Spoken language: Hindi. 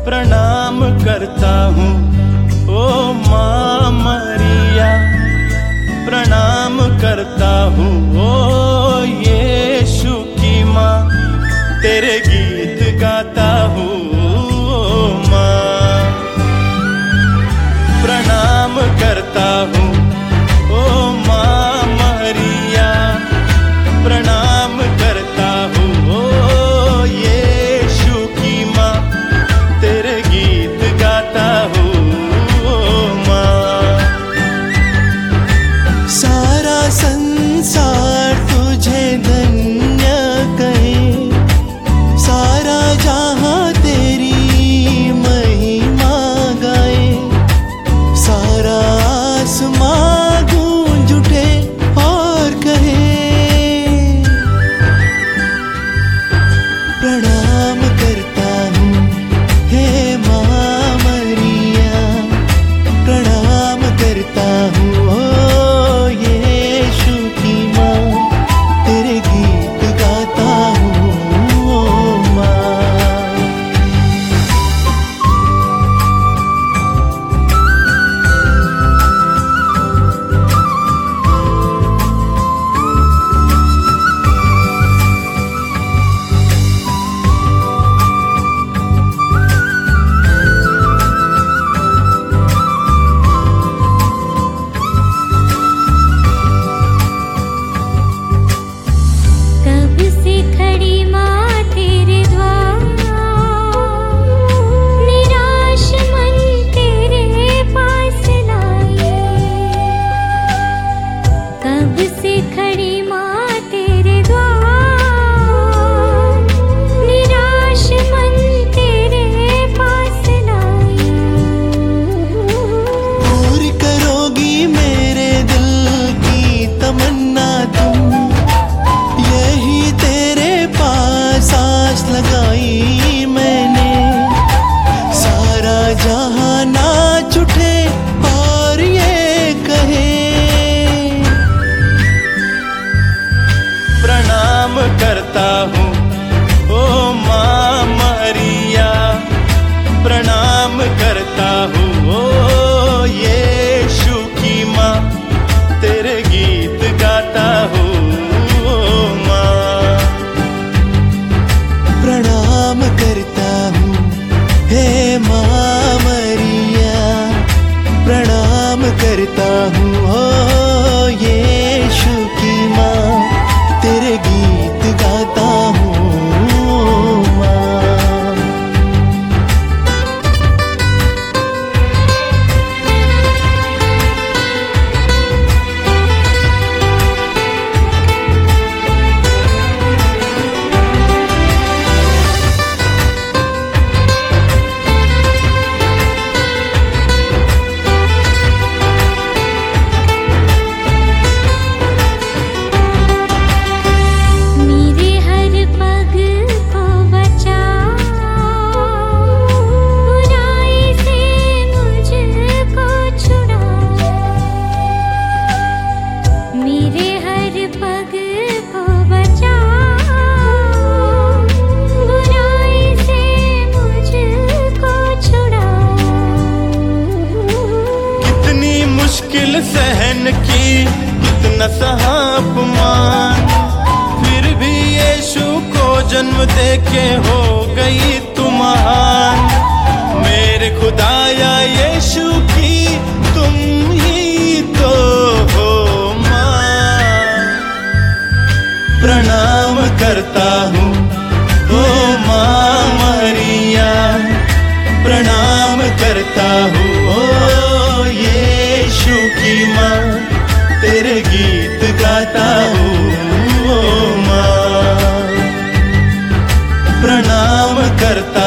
प्रणाम करता हूँ ओ माँ मरिया, प्रणाम करता हूँ ओ यीशु की माँ, तेरे गीत गाता हूँ ओ माँ। प्रणाम करता हूँ ओ माँ मरिया, प्रणाम करता हूँ ओ यीशु की माँ, तेरे गीत गाता हूँ ओ माँ। सारा संसार तुझे धन्य कहे, सारा जहां तेरी महिमा गाए, सारा आसमां गूंज उठे और कहे प्रणाम करता हूँ हे माँ मरिया, प्रणाम करता हूँ ओ यीशु की माँ, तेरे गीत गाता हूँ ओ माँ। कब से खड़ी माँ तेरे द्वार, निराश मन तेरे पास लाई। कब से खड़ी माँ तेरे द्वार, निराश मन तेरे पास लाई। पूरी करोगी मेरे दिल की तमन्ना तुम, यही तेरे पास आस लगाई मैंने। सारा जहां नाच उठे और ये कहे प्रणाम करता हूँ ओ माँ मरिया, प्रणाम करता हूँ ओ यीशु की माँ, तेरे गीत गाता हूँ ओ माँ। प्रणाम करता हूँ हे माँ मरिया, प्रणाम करता हूँ ओ यीशु की माँ, तेरे गीत गाता हूँ ओ माँ। मेरे हर पग को बचा, बुराई से मुझको छुड़ा। मेरे हर पग को बचा, बुराई से मुझको छुड़ा। कितनी मुश्किल सहन की, कितना सहा अपमान, फिर भी यीशु को जन्म देके हो गई तू महान। मेरे खुदाया यीशु की तुम ही तो हो माँ। प्रणाम करता हूँ ओ माँ मरिया, प्रणाम करता हूँ ओ यीशु की माँ, तेरे गीत गाता हूँ ओ माँ। प्रणाम करता